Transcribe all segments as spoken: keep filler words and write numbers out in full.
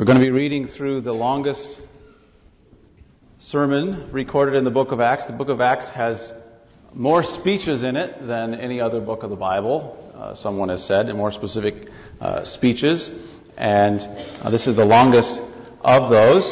We're going to be reading through the longest sermon recorded in the book of Acts. The book of Acts has more speeches in it than any other book of the Bible, uh, someone has said, and more specific uh, speeches. And uh, this is the longest of those.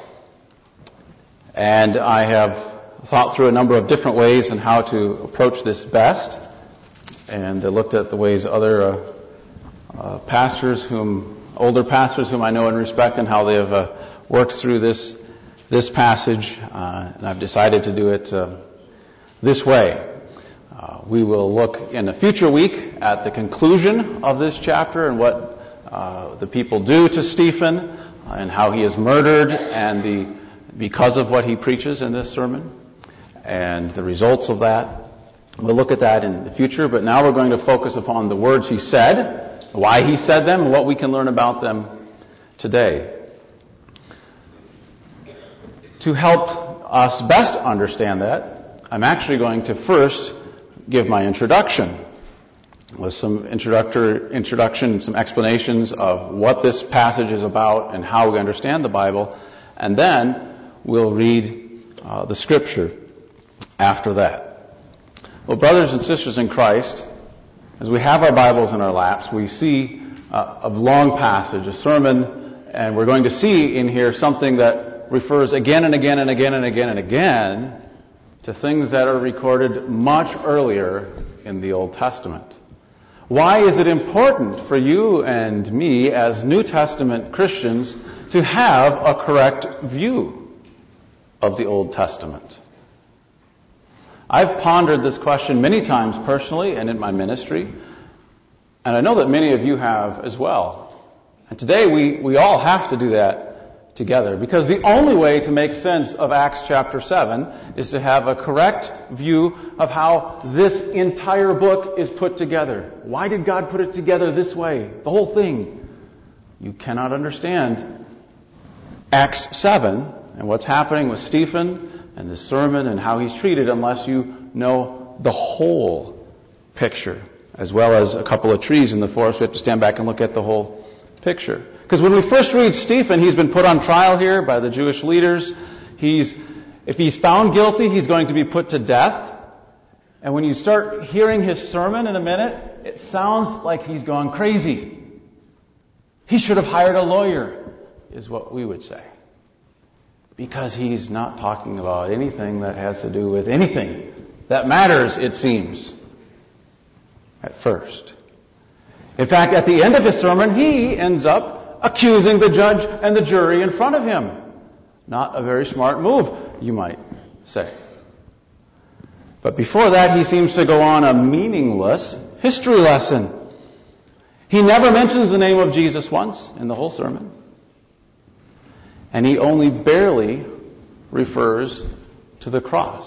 And I have thought through a number of different ways on how to approach this best. And I looked at the ways other uh, uh, pastors whom older pastors whom I know and respect and how they have uh, worked through this this passage, uh, and I've decided to do it uh, this way. Uh, we will look in a future week at the conclusion of this chapter and what uh, the people do to Stephen uh, and how he is murdered and the because of what he preaches in this sermon and the results of that. We'll look at that in the future, but now we're going to focus upon the words he said, why he said them, and what we can learn about them today. To help us best understand that, I'm actually going to first give my introduction with some introductor, introduction and some explanations of what this passage is about and how we understand the Bible, and then we'll read uh, the Scripture after that. Well, brothers and sisters in Christ, as we have our Bibles in our laps, we see uh, a long passage, a sermon, and we're going to see in here something that refers again and again and again and again and again to things that are recorded much earlier in the Old Testament. Why is it important for you and me as New Testament Christians to have a correct view of the Old Testament? I've pondered this question many times personally and in my ministry, and I know that many of you have as well. And today we, we all have to do that together, because the only way to make sense of Acts chapter seven is to have a correct view of how this entire book is put together. Why did God put it together this way? The whole thing. You cannot understand Acts seven and what's happening with Stephen and the sermon and how he's treated unless you know the whole picture, as well as a couple of trees in the forest. We have to stand back and look at the whole picture. Because when we first read Stephen, he's been put on trial here by the Jewish leaders. He's, if he's found guilty, he's going to be put to death. And when you start hearing his sermon in a minute, it sounds like he's gone crazy. He should have hired a lawyer, is what we would say. Because he's not talking about anything that has to do with anything that matters, it seems, at first. In fact, at the end of his sermon, he ends up accusing the judge and the jury in front of him. Not a very smart move, you might say. But before that, he seems to go on a meaningless history lesson. He never mentions the name of Jesus once in the whole sermon. And he only barely refers to the cross.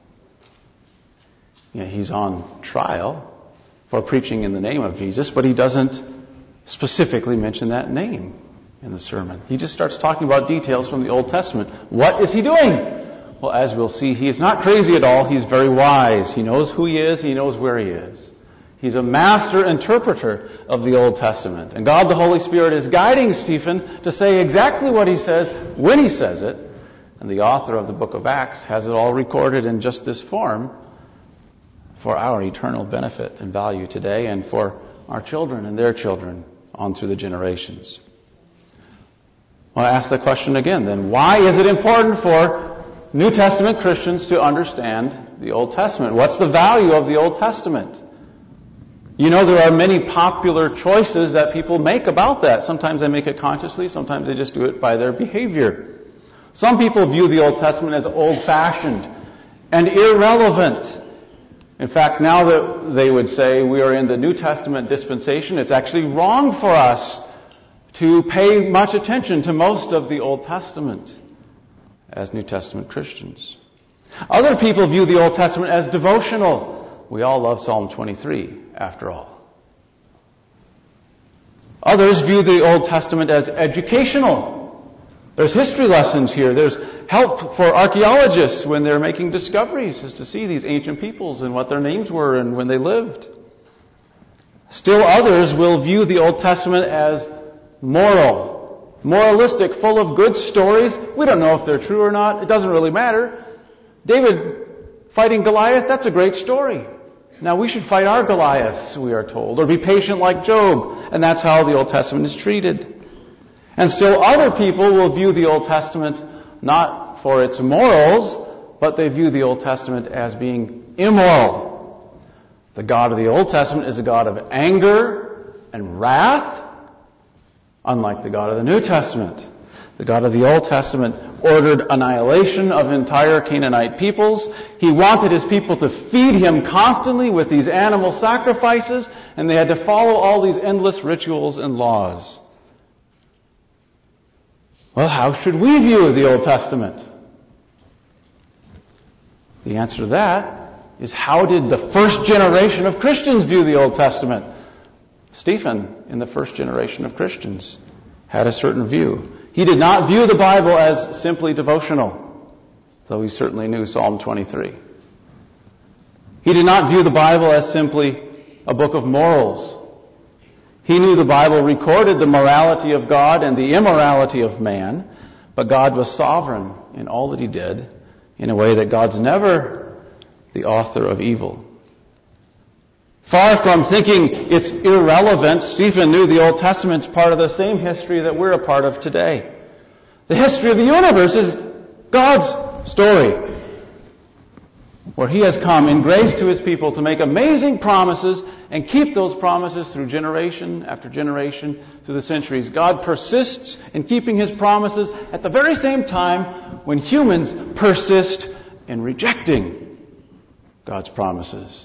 Yeah, he's on trial for preaching in the name of Jesus, but he doesn't specifically mention that name in the sermon. He just starts talking about details from the Old Testament. What is he doing? Well, as we'll see, he is not crazy at all. He's very wise. He knows who he is. He knows where he is. He's a master interpreter of the Old Testament. And God the Holy Spirit is guiding Stephen to say exactly what he says when he says it. And the author of the book of Acts has it all recorded in just this form for our eternal benefit and value today and for our children and their children on through the generations. Well, I ask the question again then. Why is it important for New Testament Christians to understand the Old Testament? What's the value of the Old Testament? You know, there are many popular choices that people make about that. Sometimes they make it consciously, sometimes they just do it by their behavior. Some people view the Old Testament as old-fashioned and irrelevant. In fact, now that they would say we are in the New Testament dispensation, it's actually wrong for us to pay much attention to most of the Old Testament as New Testament Christians. Other people view the Old Testament as devotional. We all love Psalm twenty-three, after all. Others view the Old Testament as educational. There's history lessons here. There's help for archaeologists when they're making discoveries as to see these ancient peoples and what their names were and when they lived. Still others will view the Old Testament as moral moralistic, full of good stories. We don't know if they're true or not. It doesn't really matter. David fighting Goliath, that's a great story. Now we should fight our Goliaths, we are told, or be patient like Job. And that's how the Old Testament is treated. And still other people will view the Old Testament not for its morals, but they view the Old Testament as being immoral. The God of the Old Testament is a God of anger and wrath, unlike the God of the New Testament. The God of the Old Testament ordered annihilation of entire Canaanite peoples. He wanted his people to feed him constantly with these animal sacrifices, and they had to follow all these endless rituals and laws. Well, how should we view the Old Testament? The answer to that is, how did the first generation of Christians view the Old Testament? Stephen, in the first generation of Christians, had a certain view. He did not view the Bible as simply devotional, though he certainly knew Psalm twenty-three. He did not view the Bible as simply a book of morals. He knew the Bible recorded the morality of God and the immorality of man, but God was sovereign in all that he did, in a way that God's never the author of evil. Far from thinking it's irrelevant, Stephen knew the Old Testament's part of the same history that we're a part of today. The history of the universe is God's story, where he has come in grace to his people to make amazing promises and keep those promises through generation after generation through the centuries. God persists in keeping his promises at the very same time when humans persist in rejecting God's promises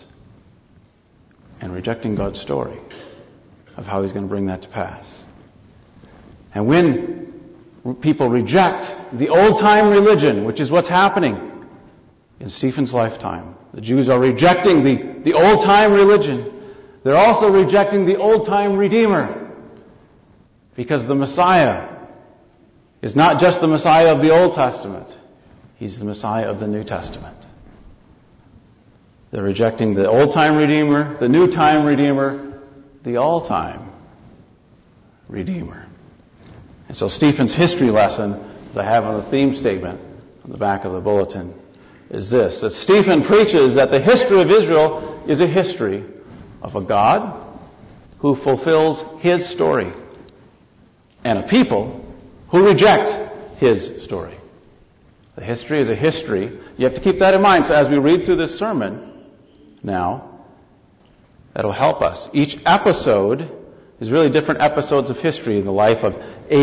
and rejecting God's story of how he's going to bring that to pass. And when people reject the old-time religion, which is what's happening in Stephen's lifetime, the Jews are rejecting the, the old-time religion. They're also rejecting the old-time Redeemer, because the Messiah is not just the Messiah of the Old Testament. He's the Messiah of the New Testament. They're rejecting the old-time Redeemer, the new-time Redeemer, the all-time Redeemer. And so Stephen's history lesson, as I have on the theme statement on the back of the bulletin, is this: that Stephen preaches that the history of Israel is a history of a God who fulfills his story and a people who reject his story. The history is a history. You have to keep that in mind. So as we read through this sermon now, that'll help us. Each episode is really different episodes of history. The life of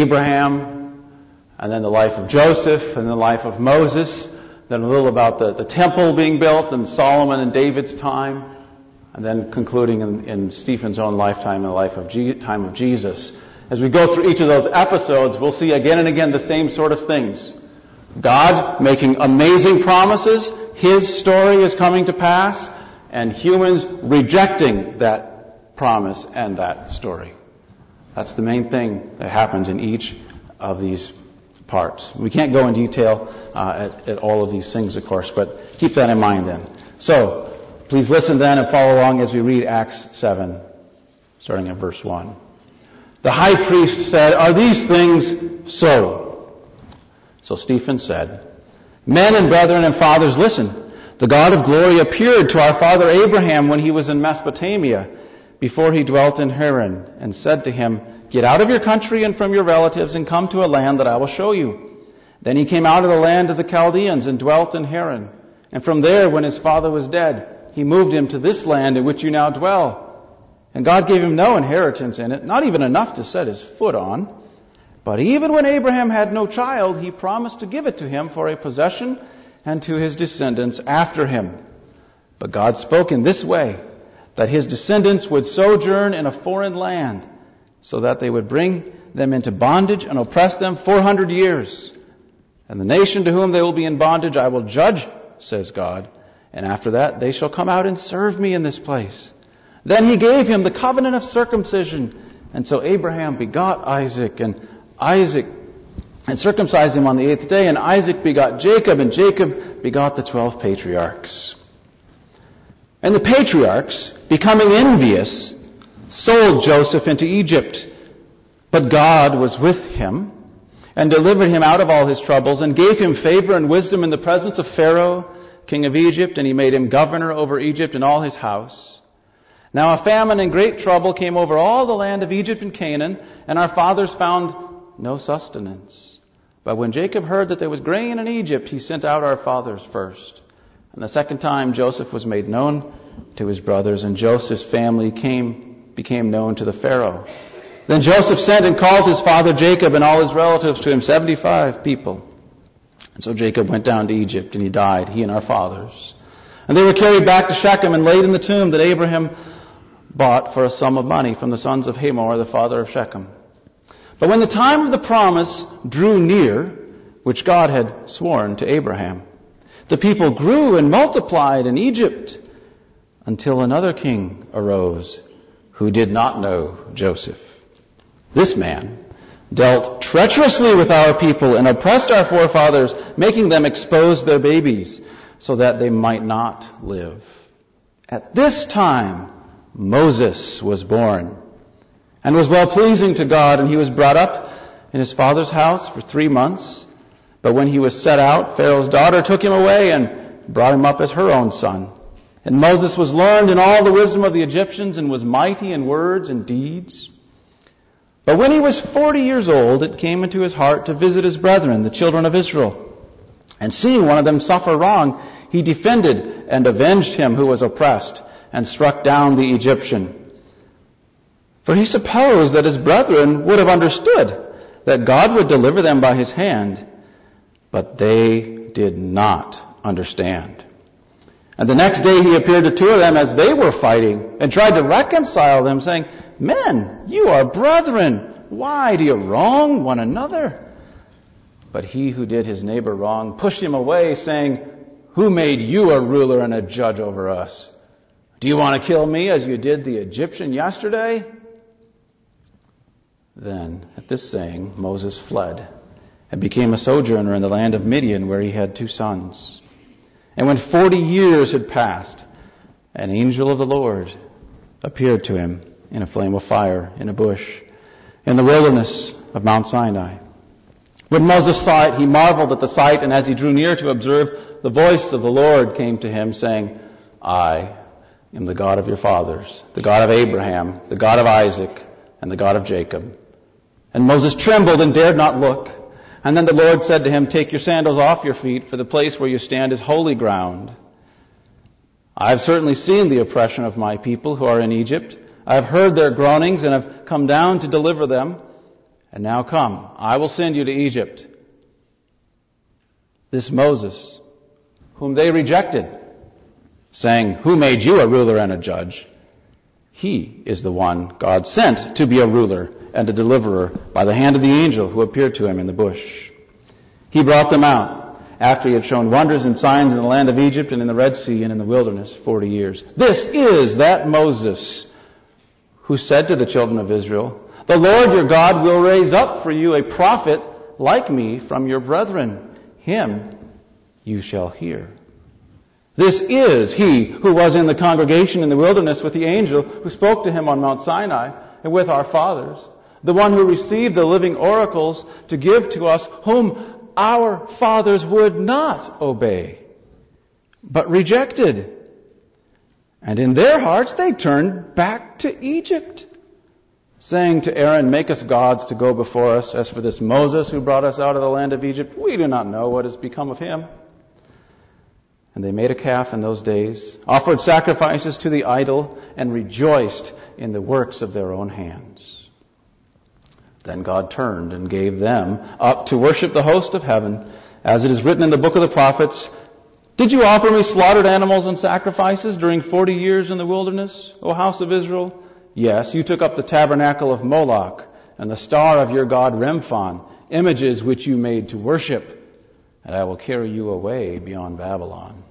Abraham, and then the life of Joseph, and the life of Moses, then a little about the, the temple being built and Solomon and David's time, and then concluding in, in Stephen's own lifetime, in the life of Je- time of Jesus. As we go through each of those episodes, we'll see again and again the same sort of things. God making amazing promises, his story is coming to pass, and humans rejecting that promise and that story. That's the main thing that happens in each of these parts. We can't go in detail uh, at, at all of these things, of course, but keep that in mind then. So, please listen then and follow along as we read Acts seven, starting at verse one. The high priest said, "Are these things so?" So Stephen said, "Men and brethren and fathers, listen. The God of glory appeared to our father Abraham when he was in Mesopotamia, before he dwelt in Haran, and said to him, 'Get out of your country and from your relatives and come to a land that I will show you.' Then he came out of the land of the Chaldeans and dwelt in Haran. And from there, when his father was dead, he moved him to this land in which you now dwell. And God gave him no inheritance in it, not even enough to set his foot on. But even when Abraham had no child, he promised to give it to him for a possession and to his descendants after him. But God spoke in this way, that his descendants would sojourn in a foreign land, so that they would bring them into bondage and oppress them four hundred years. And the nation to whom they will be in bondage I will judge, says God. And after that they shall come out and serve me in this place. Then he gave him the covenant of circumcision. And so Abraham begot Isaac, and Isaac and circumcised him on the eighth day, and Isaac begot Jacob, and Jacob begot the twelve patriarchs. And the patriarchs, becoming envious, sold Joseph into Egypt. But God was with him, and delivered him out of all his troubles, and gave him favor and wisdom in the presence of Pharaoh, king of Egypt, and he made him governor over Egypt and all his house. Now a famine and great trouble came over all the land of Egypt and Canaan, and our fathers found no sustenance. But when Jacob heard that there was grain in Egypt, he sent out our fathers first. And the second time Joseph was made known to his brothers, and Joseph's family came became known to the Pharaoh. Then Joseph sent and called his father Jacob and all his relatives to him, seventy-five people. And so Jacob went down to Egypt, and he died, he and our fathers. And they were carried back to Shechem and laid in the tomb that Abraham bought for a sum of money from the sons of Hamor, the father of Shechem. But when the time of the promise drew near, which God had sworn to Abraham, the people grew and multiplied in Egypt until another king arose who did not know Joseph. This man dealt treacherously with our people and oppressed our forefathers, making them expose their babies so that they might not live. At this time, Moses was born and was well-pleasing to God, and he was brought up in his father's house for three months. But when he was set out, Pharaoh's daughter took him away and brought him up as her own son. And Moses was learned in all the wisdom of the Egyptians and was mighty in words and deeds. But when he was forty years old, it came into his heart to visit his brethren, the children of Israel. And seeing one of them suffer wrong, he defended and avenged him who was oppressed, and struck down the Egyptian. For he supposed that his brethren would have understood that God would deliver them by his hand. But they did not understand. And the next day he appeared to two of them as they were fighting, and tried to reconcile them, saying, Men, you are brethren. Why do you wrong one another? But he who did his neighbor wrong pushed him away, saying, Who made you a ruler and a judge over us? Do you want to kill me as you did the Egyptian yesterday? Then, at this saying, Moses fled and became a sojourner in the land of Midian, where he had two sons. And when forty years had passed, an angel of the Lord appeared to him in a flame of fire in a bush in the wilderness of Mount Sinai. When Moses saw it, he marveled at the sight, and as he drew near to observe, the voice of the Lord came to him, saying, I am the God of your fathers, the God of Abraham, the God of Isaac, and the God of Jacob. And Moses trembled and dared not look. And then the Lord said to him, Take your sandals off your feet, for the place where you stand is holy ground. I have certainly seen the oppression of my people who are in Egypt. I have heard their groanings and have come down to deliver them. And now come, I will send you to Egypt. This Moses, whom they rejected, saying, Who made you a ruler and a judge? He is the one God sent to be a ruler and a deliverer by the hand of the angel who appeared to him in the bush. He brought them out after he had shown wonders and signs in the land of Egypt and in the Red Sea and in the wilderness forty years. This is that Moses who said to the children of Israel, The Lord your God will raise up for you a prophet like me from your brethren. Him you shall hear. This is he who was in the congregation in the wilderness with the angel who spoke to him on Mount Sinai and with our fathers, the one who received the living oracles to give to us, whom our fathers would not obey, but rejected. And in their hearts they turned back to Egypt, saying to Aaron, Make us gods to go before us. As for this Moses who brought us out of the land of Egypt, we do not know what has become of him. And they made a calf in those days, offered sacrifices to the idol, and rejoiced in the works of their own hands. Then God turned and gave them up to worship the host of heaven, as it is written in the book of the prophets, Did you offer me slaughtered animals and sacrifices during forty years in the wilderness, O house of Israel? Yes, you took up the tabernacle of Moloch and the star of your god Remphan, images which you made to worship, and I will carry you away beyond Babylon.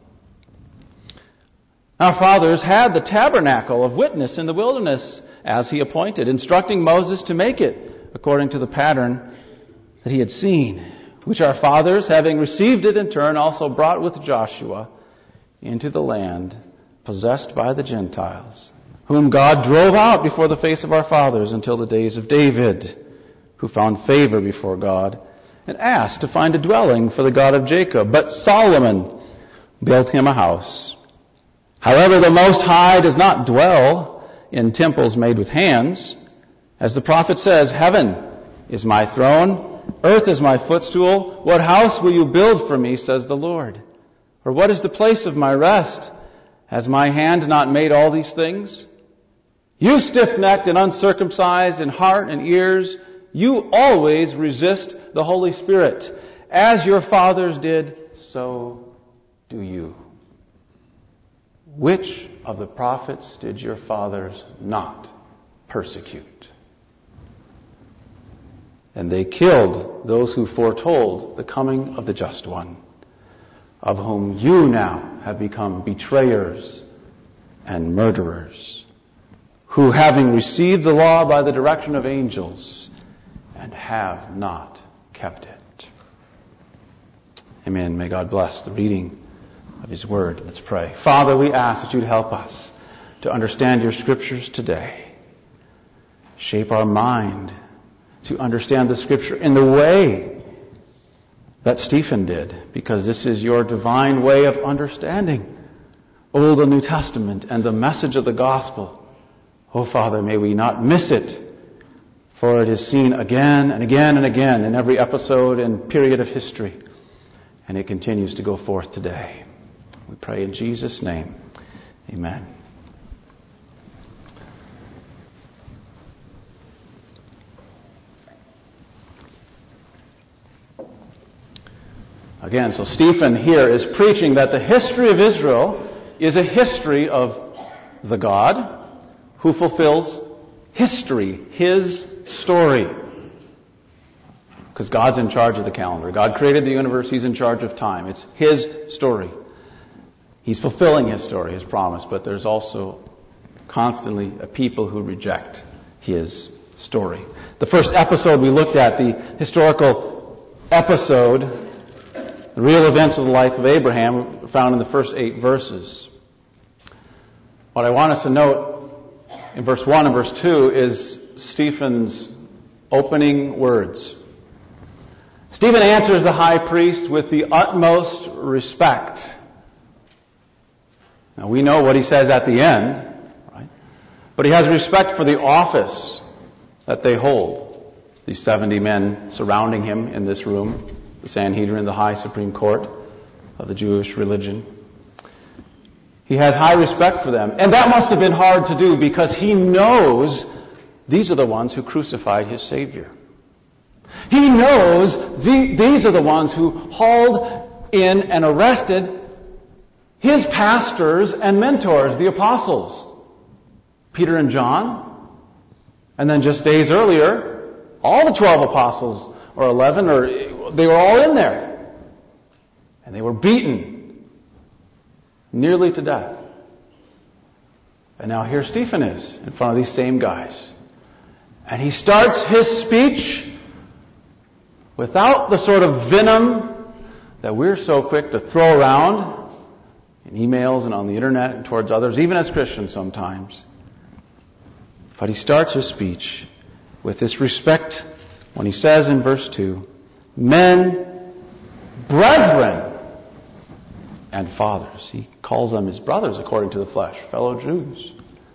Our fathers had the tabernacle of witness in the wilderness, as he appointed, instructing Moses to make it according to the pattern that he had seen, which our fathers, having received it in turn, also brought with Joshua into the land possessed by the Gentiles, whom God drove out before the face of our fathers until the days of David, who found favor before God and asked to find a dwelling for the God of Jacob. But Solomon built him a house. However, the Most High does not dwell in temples made with hands. As the prophet says, heaven is my throne, earth is my footstool. What house will you build for me, says the Lord? Or what is the place of my rest? Has my hand not made all these things? You stiff-necked and uncircumcised in heart and ears, you always resist the Holy Spirit. As your fathers did, so do you. Which of the prophets did your fathers not persecute? And they killed those who foretold the coming of the Just One, of whom you now have become betrayers and murderers, who, having received the law by the direction of angels, and have not kept it. Amen. May God bless the reading of His Word. Let's pray. Father, we ask that You'd help us to understand Your Scriptures today. Shape our mind to understand the Scripture in the way that Stephen did, because this is Your divine way of understanding Old and New Testament and the message of the gospel. Oh, Father, may we not miss it, for it is seen again and again and again in every episode and period of history, and it continues to go forth today. We pray in Jesus' name. Amen. Again, so Stephen here is preaching that the history of Israel is a history of the God who fulfills history, His story. Because God's in charge of the calendar. God created the universe. He's in charge of time. It's His story. He's fulfilling His story, His promise, but there's also constantly a people who reject His story. The first episode we looked at, the historical episode, the real events of the life of Abraham, found in the first eight verses. What I want us to note in verse one and verse two is Stephen's opening words. Stephen answers the high priest with the utmost respect. Now we know what he says at the end, right? But he has respect for the office that they hold. These seventy men surrounding him in this room, the Sanhedrin, the high Supreme Court of the Jewish religion. He has high respect for them. And that must have been hard to do because he knows these are the ones who crucified his Savior. He knows the, these are the ones who hauled in and arrested his pastors and mentors, the apostles, Peter and John. And then just days earlier, all the twelve apostles, or eleven, or they were all in there. And they were beaten nearly to death. And now here Stephen is in front of these same guys. And he starts his speech without the sort of venom that we're so quick to throw around in emails and on the internet and towards others, even as Christians sometimes. But he starts his speech with this respect when he says in verse two, men, brethren, and fathers. He calls them his brothers according to the flesh, fellow Jews.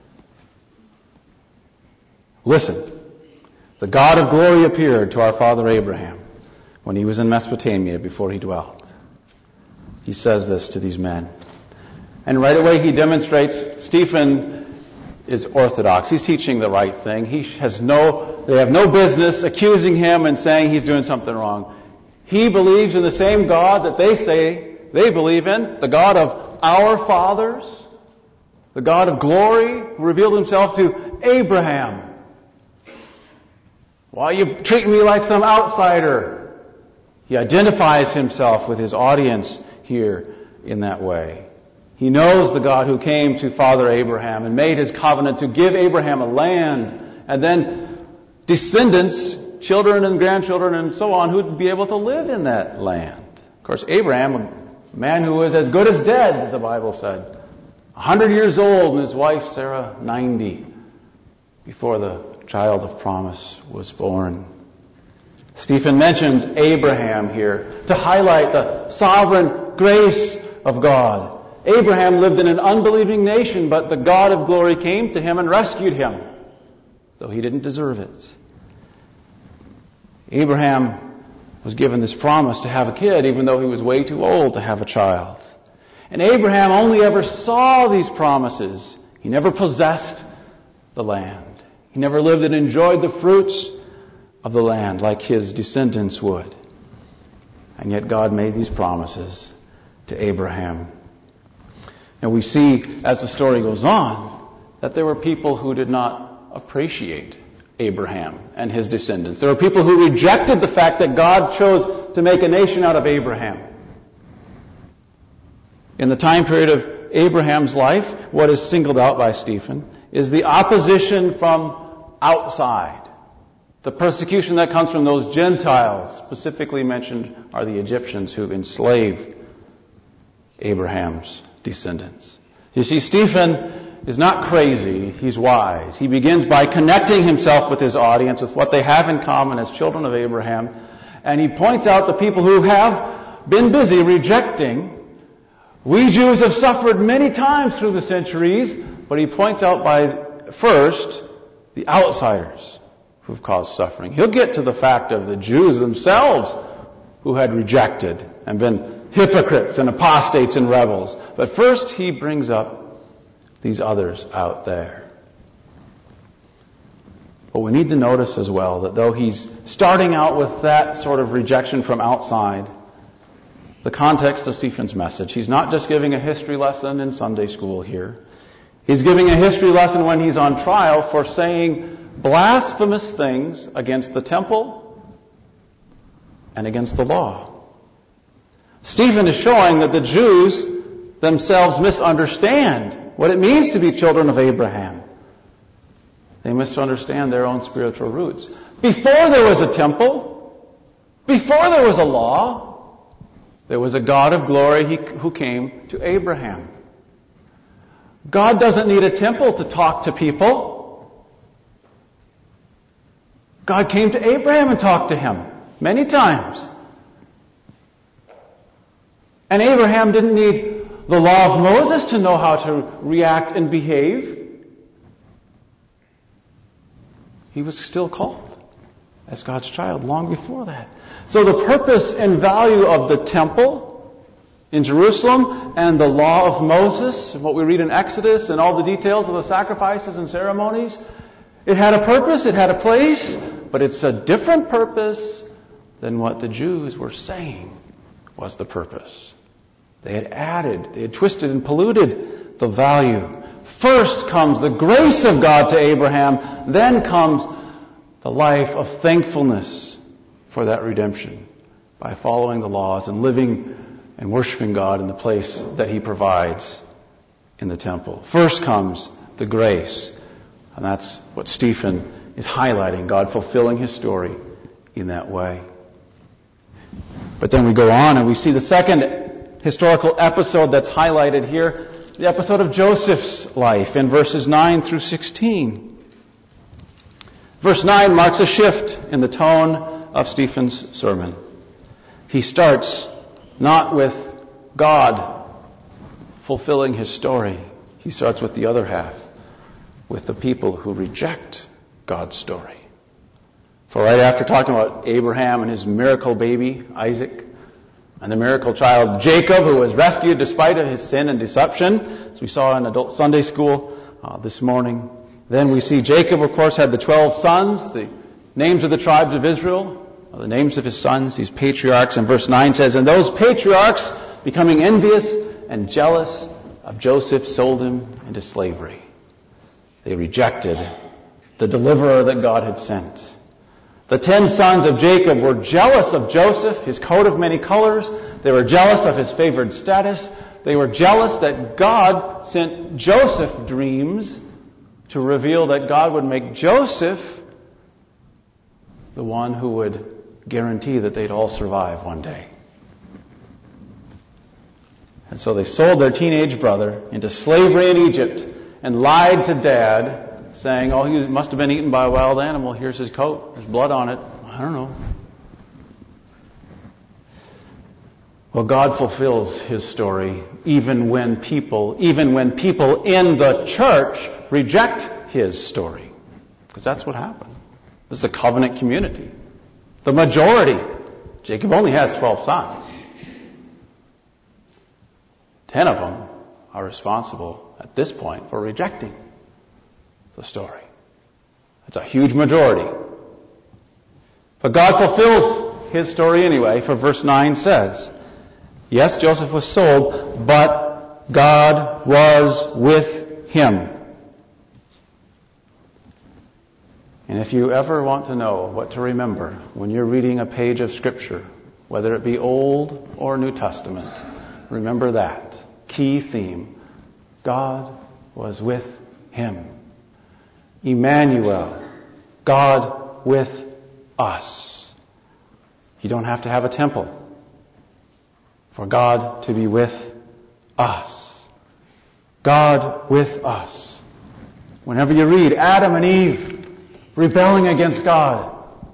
Listen, the God of glory appeared to our father Abraham when he was in Mesopotamia before he dwelt. He says this to these men. And right away he demonstrates Stephen is orthodox. He's teaching the right thing. He has no, they have no business accusing him and saying he's doing something wrong. He believes in the same God that they say they believe in, the God of our fathers, the God of glory, who revealed himself to Abraham. Why are you treating me like some outsider? He identifies himself with his audience here in that way. He knows the God who came to Father Abraham and made his covenant to give Abraham a land, and then descendants, children and grandchildren and so on, who would be able to live in that land. Of course, Abraham, a man who was as good as dead, the Bible said, a hundred years old, and his wife Sarah ninety, before the child of promise was born. Stephen mentions Abraham here to highlight the sovereign grace of God. Abraham lived in an unbelieving nation, but the God of glory came to him and rescued him, though he didn't deserve it. Abraham was given this promise to have a kid, even though he was way too old to have a child. And Abraham only ever saw these promises. He never possessed the land. He never lived and enjoyed the fruits of the land like his descendants would. And yet God made these promises to Abraham. And we see, as the story goes on, that there were people who did not appreciate Abraham and his descendants. There were people who rejected the fact that God chose to make a nation out of Abraham. In the time period of Abraham's life, what is singled out by Stephen is the opposition from outside. The persecution that comes from those Gentiles, specifically mentioned are the Egyptians who enslaved Abraham's descendants. You see, Stephen is not crazy, he's wise. He begins by connecting himself with his audience, with what they have in common as children of Abraham, and he points out the people who have been busy rejecting. We Jews have suffered many times through the centuries, but he points out by first the outsiders who've caused suffering. He'll get to the fact of the Jews themselves who had rejected and been hypocrites and apostates and rebels. But first he brings up these others out there. But we need to notice as well that though he's starting out with that sort of rejection from outside, the context of Stephen's message, he's not just giving a history lesson in Sunday school here. He's giving a history lesson when he's on trial for saying blasphemous things against the temple and against the law. Stephen is showing that the Jews themselves misunderstand what it means to be children of Abraham. They misunderstand their own spiritual roots. Before there was a temple, before there was a law, there was a God of glory who came to Abraham. God doesn't need a temple to talk to people. God came to Abraham and talked to him many times. And Abraham didn't need the law of Moses to know how to react and behave. He was still called as God's child long before that. So the purpose and value of the temple in Jerusalem and the law of Moses, what we read in Exodus and all the details of the sacrifices and ceremonies, it had a purpose, it had a place, but it's a different purpose than what the Jews were saying was the purpose. They had added, they had twisted and polluted the value. First comes the grace of God to Abraham, then comes the life of thankfulness for that redemption by following the laws and living and worshiping God in the place that He provides in the temple. First comes the grace, and that's what Stephen is highlighting, God fulfilling His story in that way. But then we go on and we see the second historical episode that's highlighted here, the episode of Joseph's life in verses nine through sixteen. Verse nine marks a shift in the tone of Stephen's sermon. He starts not with God fulfilling His story. He starts with the other half, with the people who reject God's story. For right after talking about Abraham and his miracle baby, Isaac, and the miracle child Jacob, who was rescued despite of his sin and deception, as we saw in adult Sunday school uh, this morning. Then we see Jacob, of course, had the twelve sons, the names of the tribes of Israel, the names of his sons, these patriarchs. And verse nine says, and those patriarchs, becoming envious and jealous of Joseph, sold him into slavery. They rejected the deliverer that God had sent. The ten sons of Jacob were jealous of Joseph, his coat of many colors. They were jealous of his favored status. They were jealous that God sent Joseph dreams to reveal that God would make Joseph the one who would guarantee that they'd all survive one day. And so they sold their teenage brother into slavery in Egypt and lied to Dad, saying, oh, he must have been eaten by a wild animal. Here's his coat. There's blood on it. I don't know. Well, God fulfills His story even when people, even when people in the church reject His story. Because that's what happened. This is a covenant community. The majority. Jacob only has twelve sons. Ten of them are responsible at this point for rejecting the story. It's a huge majority. But God fulfills His story anyway, for verse nine says, yes, Joseph was sold, but God was with him. And if you ever want to know what to remember when you're reading a page of Scripture, whether it be Old or New Testament, remember that key theme. God was with him. Emmanuel, God with us. You don't have to have a temple for God to be with us. God with us. Whenever you read Adam and Eve rebelling against God,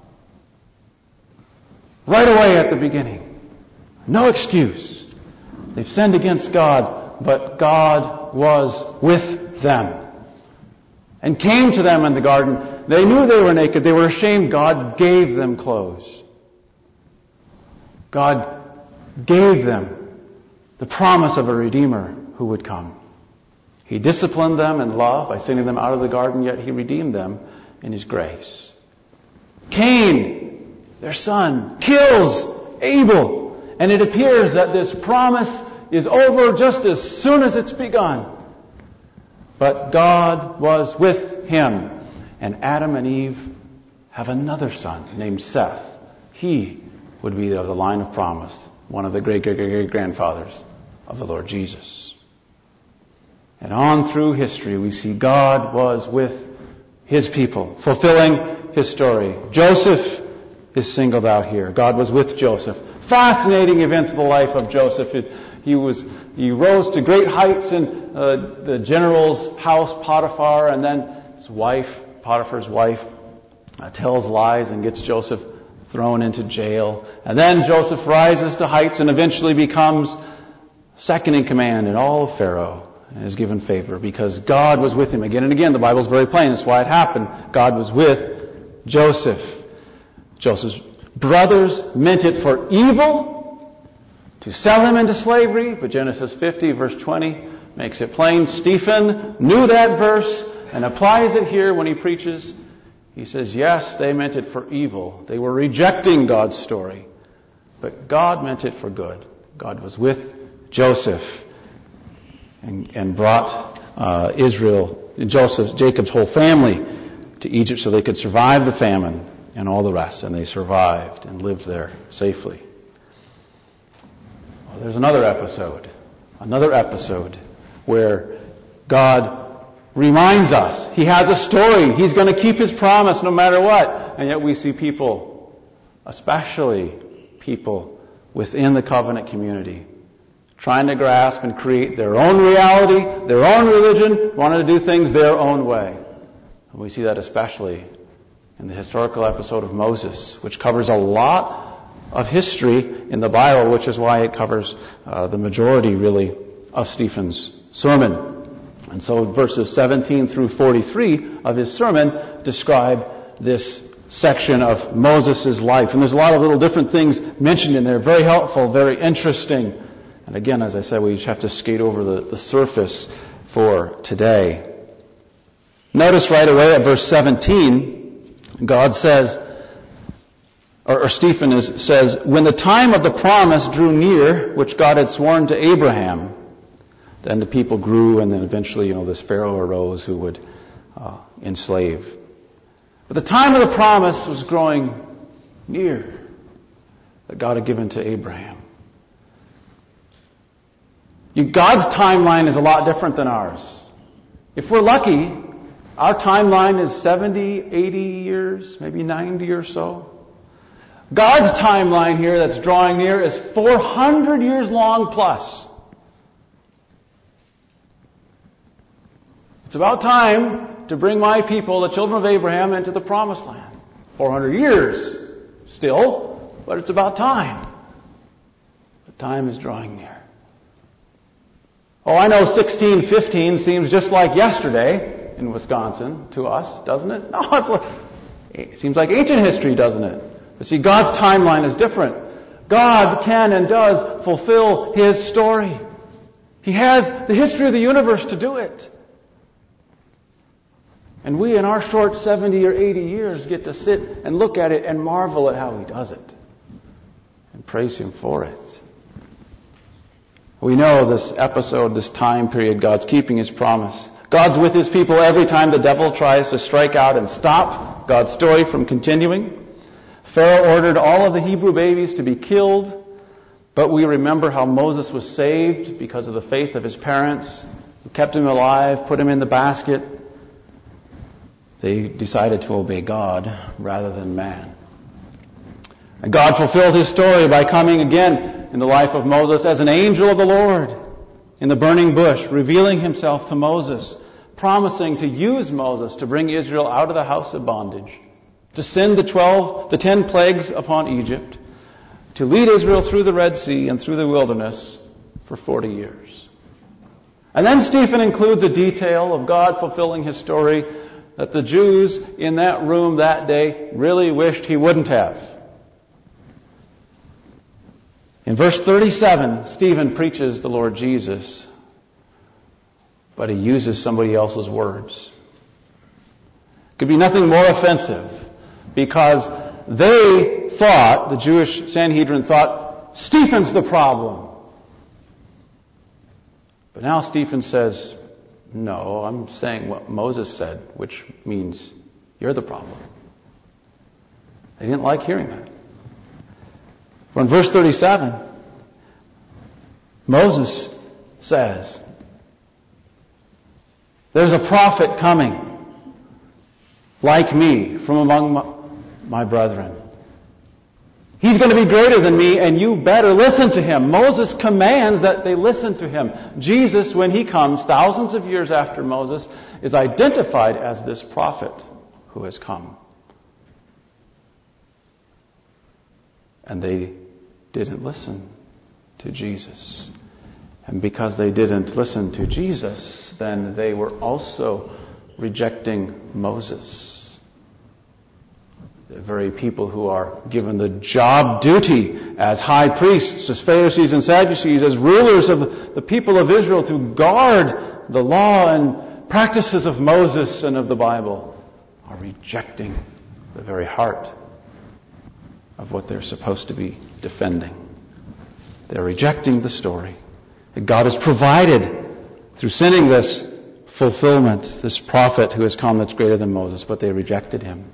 right away at the beginning, no excuse. They've sinned against God, but God was with them and came to them in the garden. They knew they were naked. They were ashamed. God gave them clothes. God gave them the promise of a Redeemer who would come. He disciplined them in love by sending them out of the garden, yet He redeemed them in His grace. Cain, their son, kills Abel, and it appears that this promise is over just as soon as it's begun. But God was with him, and Adam and Eve have another son named Seth. He would be of the line of promise, one of the great-great-great-grandfathers of the Lord Jesus. And on through history, we see God was with His people, fulfilling His story. Joseph is singled out here. God was with Joseph. Fascinating events of the life of Joseph. He was he rose to great heights in uh, the general's house, Potiphar, and then his wife, Potiphar's wife, uh, tells lies and gets Joseph thrown into jail. And then Joseph rises to heights and eventually becomes second in command in all of Pharaoh. And is given favor because God was with him. Again and again, the Bible's very plain. That's why it happened. God was with Joseph. Joseph's brothers meant it for evil to sell him into slavery, but Genesis fifty, verse twenty, makes it plain. Stephen knew that verse and applies it here when he preaches. He says, yes, they meant it for evil. They were rejecting God's story. But God meant it for good. God was with Joseph. And, and brought uh, Israel, Joseph, Jacob's whole family to Egypt so they could survive the famine and all the rest. And they survived and lived there safely. Well, there's another episode, another episode where God reminds us He has a story. He's going to keep His promise no matter what. And yet we see people, especially people within the covenant community, trying to grasp and create their own reality, their own religion, wanting to do things their own way. And we see that especially in the historical episode of Moses, which covers a lot of history in the Bible, which is why it covers uh, the majority, really, of Stephen's sermon. And so verses seventeen through forty-three of his sermon describe this section of Moses' life. And there's a lot of little different things mentioned in there, very helpful, very interesting. And again, as I said, we just have to skate over the, the surface for today. Notice right away at verse seventeen, God says, or, or Stephen is, says, when the time of the promise drew near, which God had sworn to Abraham, then the people grew, and then eventually, you know, this Pharaoh arose who would uh, enslave. But the time of the promise was growing near that God had given to Abraham. You, God's timeline is a lot different than ours. If we're lucky, our timeline is seventy, eighty years, maybe ninety or so. God's timeline here that's drawing near is four hundred years long plus. It's about time to bring my people, the children of Abraham, into the promised land. four hundred years still, but it's about time. The time is drawing near. Oh, I know sixteen fifteen seems just like yesterday in Wisconsin to us, doesn't it? No, it's like, it seems like ancient history, doesn't it? But see, God's timeline is different. God can and does fulfill His story. He has the history of the universe to do it. And we, in our short seventy or eighty years, get to sit and look at it and marvel at how He does it. And praise Him for it. We know this episode, this time period, God's keeping His promise. God's with His people every time the devil tries to strike out and stop God's story from continuing. Pharaoh ordered all of the Hebrew babies to be killed, but we remember how Moses was saved because of the faith of his parents, who kept him alive, put him in the basket. They decided to obey God rather than man. And God fulfilled His story by coming again in the life of Moses as an angel of the Lord in the burning bush, revealing Himself to Moses, promising to use Moses to bring Israel out of the house of bondage, to send the twelve, the ten plagues upon Egypt, to lead Israel through the Red Sea and through the wilderness for forty years. And then Stephen includes a detail of God fulfilling His story that the Jews in that room that day really wished he wouldn't have. In verse thirty-seven, Stephen preaches the Lord Jesus, but he uses somebody else's words. Could be nothing more offensive, because they thought, the Jewish Sanhedrin thought, Stephen's the problem. But now Stephen says, no, I'm saying what Moses said, which means you're the problem. They didn't like hearing that. In verse thirty-seven, Moses says, there's a prophet coming like me from among my, my brethren. He's going to be greater than me, and you better listen to him. Moses commands that they listen to him. Jesus, when he comes, thousands of years after Moses, is identified as this prophet who has come. And they didn't listen to Jesus. And because they didn't listen to Jesus, then they were also rejecting Moses. The very people who are given the job duty as high priests, as Pharisees and Sadducees, as rulers of the people of Israel to guard the law and practices of Moses and of the Bible, are rejecting the very heart of what they're supposed to be defending. They're rejecting the story that God has provided through sending this fulfillment, this prophet who has come that's greater than Moses, but they rejected him.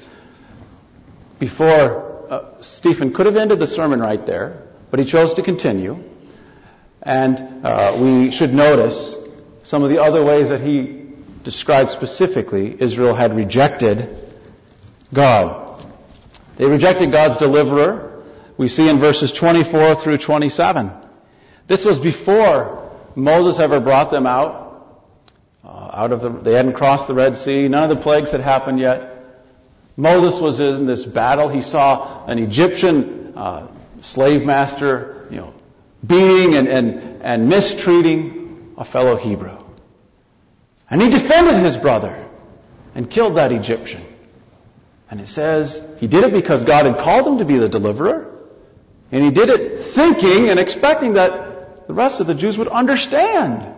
Before, uh, Stephen could have ended the sermon right there, but he chose to continue. And uh, we should notice some of the other ways that he described specifically Israel had rejected God. They rejected God's deliverer. We see in verses twenty-four through twenty-seven. This was before Moses ever brought them out. Uh, out of the, they hadn't crossed the Red Sea. None of the plagues had happened yet. Moses was in this battle. He saw an Egyptian uh, slave master, you know, beating and, and, and mistreating a fellow Hebrew. And he defended his brother and killed that Egyptian. And it says he did it because God had called him to be the deliverer. And he did it thinking and expecting that the rest of the Jews would understand.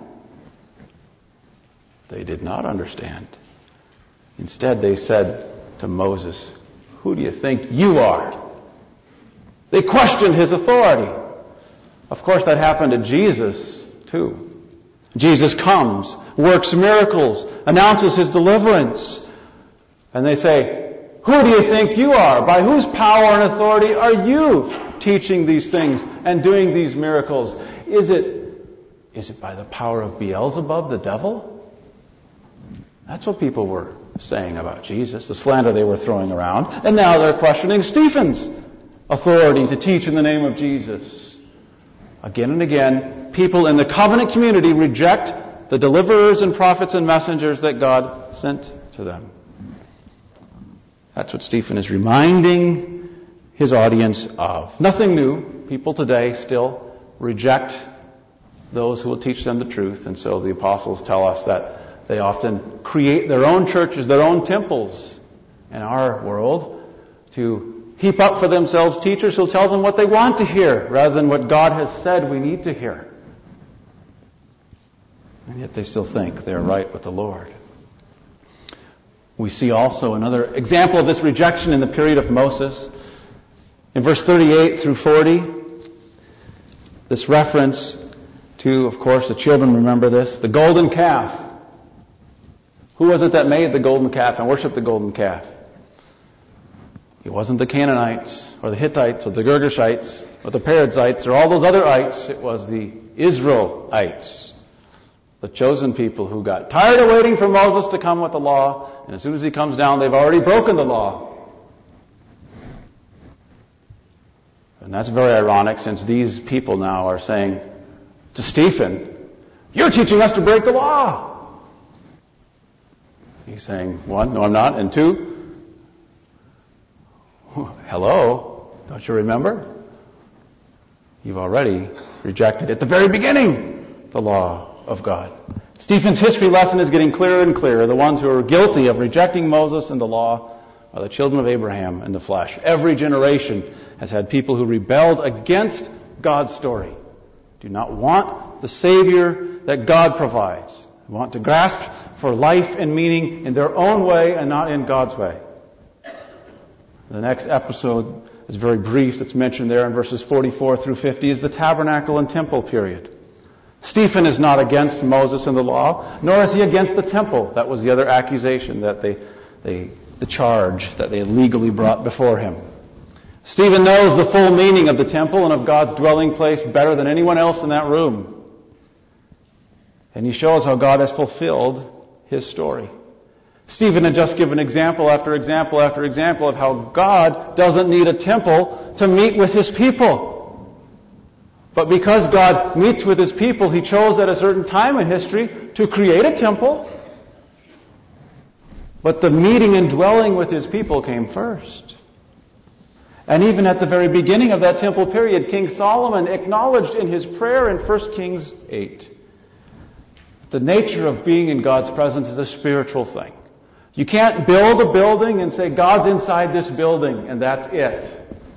They did not understand. Instead, they said to Moses, who do you think you are? They questioned his authority. Of course, that happened to Jesus, too. Jesus comes, works miracles, announces his deliverance. And they say, who do you think you are? By whose power and authority are you teaching these things and doing these miracles? Is it, is it by the power of Beelzebub, the devil? That's what people were saying about Jesus, the slander they were throwing around. And now they're questioning Stephen's authority to teach in the name of Jesus. Again and again, people in the covenant community reject the deliverers and prophets and messengers that God sent to them. That's what Stephen is reminding his audience of. Nothing new. People today still reject those who will teach them the truth. And so the apostles tell us that they often create their own churches, their own temples in our world to heap up for themselves teachers who'll tell them what they want to hear rather than what God has said we need to hear. And yet they still think they're right with the Lord. We see also another example of this rejection in the period of Moses. In verse thirty-eight through forty, this reference to, of course, the children remember this, the golden calf. Who was it that made the golden calf and worshipped the golden calf? It wasn't the Canaanites or the Hittites or the Girgashites or the Perizzites or all those other ites. It was the Israelites, the chosen people who got tired of waiting for Moses to come with the law, and as soon as he comes down, they've already broken the law. And that's very ironic, since these people now are saying to Stephen, "You're teaching us to break the law." He's saying, one, no I'm not, and two, hello, don't you remember? You've already rejected at the very beginning the law of God. Stephen's history lesson is getting clearer and clearer. The ones who are guilty of rejecting Moses and the law are the children of Abraham in the flesh. Every generation has had people who rebelled against God's story, do not want the Savior that God provides, want to grasp for life and meaning in their own way and not in God's way. The next episode is very brief. It's mentioned there in verses forty-four through fifty is the tabernacle and temple period. Stephen is not against Moses and the law, nor is he against the temple. That was the other accusation that they, they, the charge that they had legally brought before him. Stephen knows the full meaning of the temple and of God's dwelling place better than anyone else in that room. And he shows how God has fulfilled his story. Stephen had just given example after example after example of how God doesn't need a temple to meet with his people. But because God meets with his people, he chose at a certain time in history to create a temple. But the meeting and dwelling with his people came first. And even at the very beginning of that temple period, King Solomon acknowledged in his prayer in First Kings eight, the nature of being in God's presence is a spiritual thing. You can't build a building and say, God's inside this building, and that's it.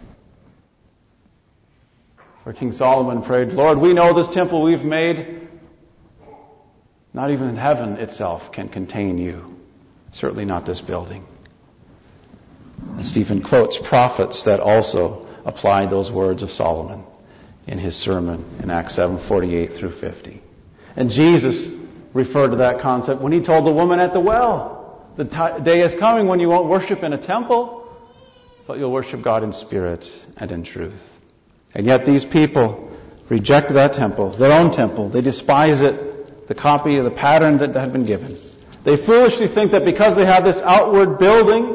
For King Solomon prayed, Lord, we know this temple we've made, not even in heaven itself can contain you. Certainly not this building. And Stephen quotes prophets that also applied those words of Solomon in his sermon in Acts seven forty-eight through fifty. And Jesus referred to that concept when he told the woman at the well, the t- day is coming when you won't worship in a temple, but you'll worship God in spirit and in truth. And yet these people reject that temple, their own temple. They despise it, the copy of the pattern that had been given. They foolishly think that because they have this outward building,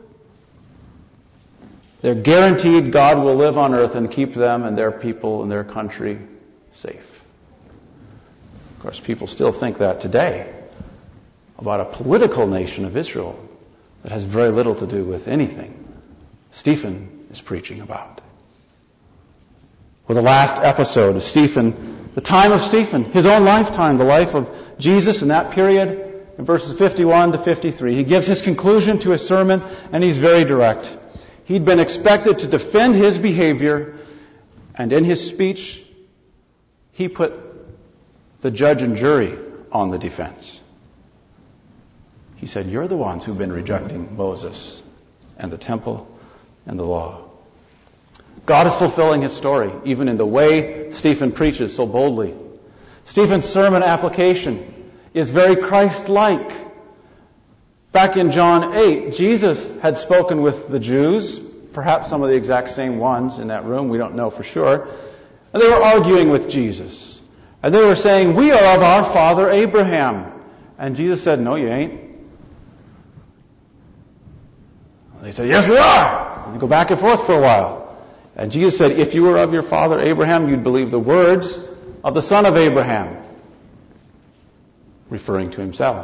they're guaranteed God will live on earth and keep them and their people and their country safe. Of course, people still think that today about a political nation of Israel that has very little to do with anything Stephen is preaching about. Well, the last episode of Stephen, the time of Stephen, his own lifetime, the life of Jesus in that period, in verses fifty-one to fifty-three. He gives his conclusion to his sermon, and he's very direct. He'd been expected to defend his behavior, and in his speech, he put the judge and jury on the defense. He said, you're the ones who've been rejecting Moses and the temple and the law. God is fulfilling his story, even in the way Stephen preaches so boldly. Stephen's sermon application is very Christ-like. Back in John eight, Jesus had spoken with the Jews, perhaps some of the exact same ones in that room, we don't know for sure. And they were arguing with Jesus. And they were saying, we are of our father Abraham. And Jesus said, no, you ain't. And they said, yes, we are. And they go back and forth for a while. And Jesus said, if you were of your father Abraham, you'd believe the words of the son of Abraham, referring to himself.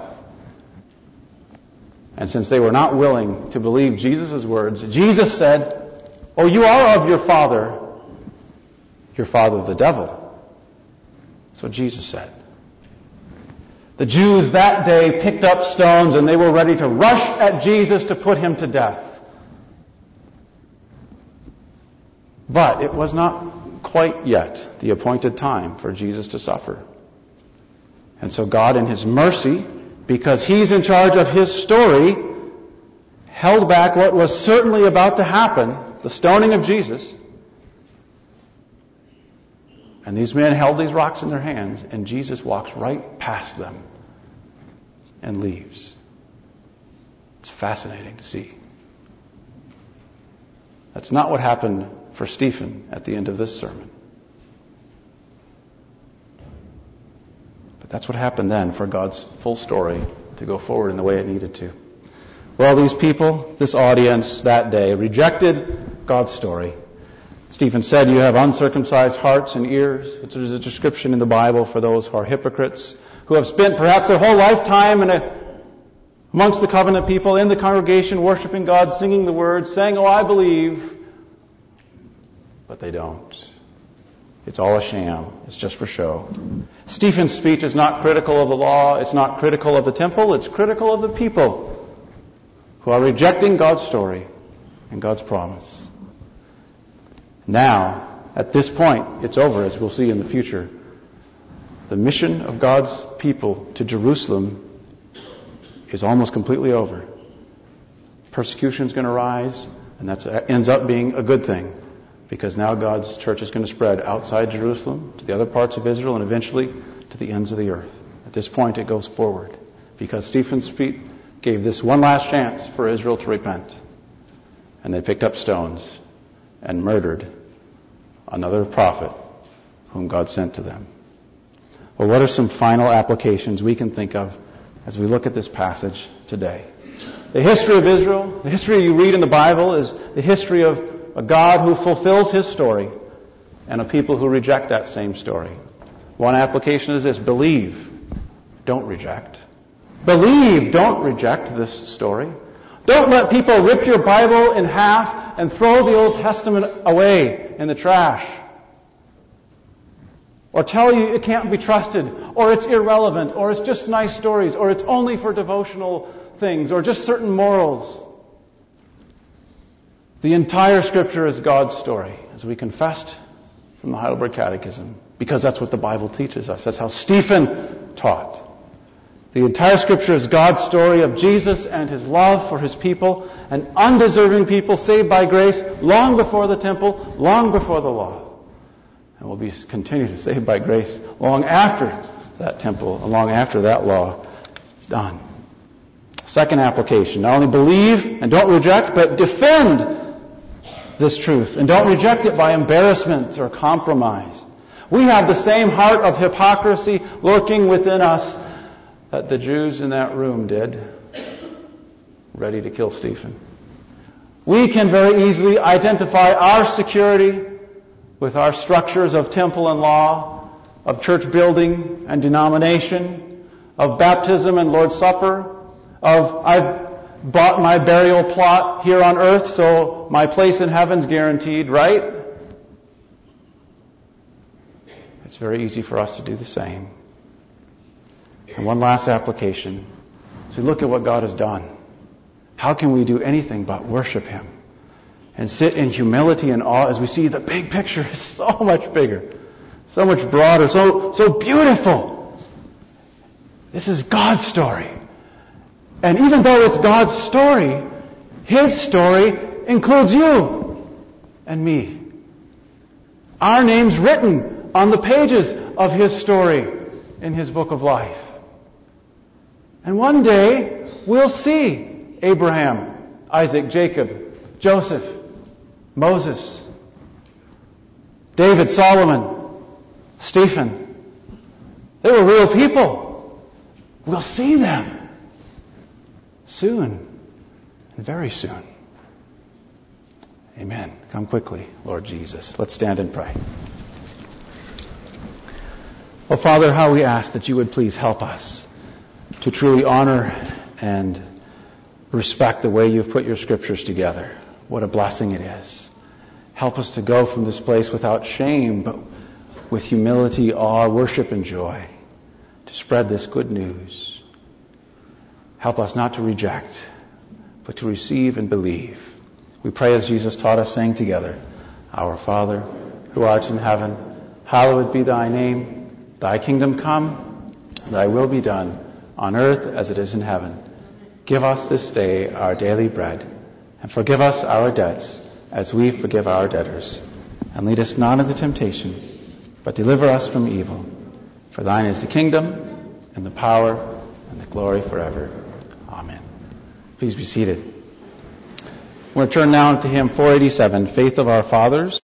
And since they were not willing to believe Jesus' words, Jesus said, oh, you are of your father, your father the devil. That's what Jesus said. The Jews that day picked up stones and they were ready to rush at Jesus to put him to death. But it was not quite yet the appointed time for Jesus to suffer. And so God, in His mercy, because He's in charge of His story, held back what was certainly about to happen, the stoning of Jesus. And these men held these rocks in their hands, and Jesus walks right past them and leaves. It's fascinating to see. That's not what happened for Stephen at the end of this sermon. But that's what happened then for God's full story to go forward in the way it needed to. Well, these people, this audience that day, rejected God's story. Stephen said, you have uncircumcised hearts and ears, which is a description in the Bible for those who are hypocrites, who have spent perhaps their whole lifetime in a, amongst the covenant people, in the congregation, worshiping God, singing the words, saying, oh, I believe, but they don't. It's all a sham. It's just for show. Stephen's speech is not critical of the law. It's not critical of the temple. It's critical of the people who are rejecting God's story and God's promise. Now, at this point, it's over, as we'll see in the future. The mission of God's people to Jerusalem is almost completely over. Persecution is going to rise, and that ends up being a good thing, because now God's church is going to spread outside Jerusalem to the other parts of Israel and eventually to the ends of the earth. At this point, it goes forward, because Stephen's speech gave this one last chance for Israel to repent. And they picked up stones and murdered another prophet whom God sent to them. Well, what are some final applications we can think of as we look at this passage today? The history of Israel, the history you read in the Bible, is the history of a God who fulfills His story and a people who reject that same story. One application is this: believe, don't reject. Believe, don't reject this story. Don't let people rip your Bible in half and throw the Old Testament away in the trash. Or tell you it can't be trusted, or it's irrelevant, or it's just nice stories, or it's only for devotional things, or just certain morals. The entire Scripture is God's story, as we confessed from the Heidelberg Catechism, because that's what the Bible teaches us. That's how Stephen taught. The entire Scripture is God's story of Jesus and His love for His people, an undeserving people saved by grace long before the temple, long before the law. And will be continue to saved by grace long after that temple, and long after that law is done. Second application: not only believe and don't reject, but defend this truth, and don't reject it by embarrassment or compromise. We have the same heart of hypocrisy lurking within us that the Jews in that room did, ready to kill Stephen. We can very easily identify our security with our structures of temple and law, of church building and denomination, of baptism and Lord's Supper, of I've bought my burial plot here on earth, so my place in heaven's guaranteed, right? It's very easy for us to do the same. And one last application. So look at what God has done. How can we do anything but worship Him and sit in humility and awe as we see the big picture is so much bigger, so much broader, so so beautiful. This is God's story. And even though it's God's story, His story includes you and me. Our name's written on the pages of His story in His book of life. And one day, we'll see Abraham, Isaac, Jacob, Joseph, Moses, David, Solomon, Stephen. They were real people. We'll see them soon, and very soon. Amen. Come quickly, Lord Jesus. Let's stand and pray. Oh, Father, how we ask that you would please help us to truly honor and respect the way you've put your Scriptures together. What a blessing it is. Help us to go from this place without shame, but with humility, awe, worship, and joy to spread this good news. Help us not to reject, but to receive and believe. We pray as Jesus taught us, saying together, Our Father, who art in heaven, hallowed be thy name. Thy kingdom come, thy will be done, on earth as it is in heaven. Give us this day our daily bread, and forgive us our debts as we forgive our debtors. And lead us not into temptation, but deliver us from evil. For thine is the kingdom, and the power, and the glory forever. Amen. Please be seated. We're going to turn now to hymn four eighty-seven, Faith of Our Fathers.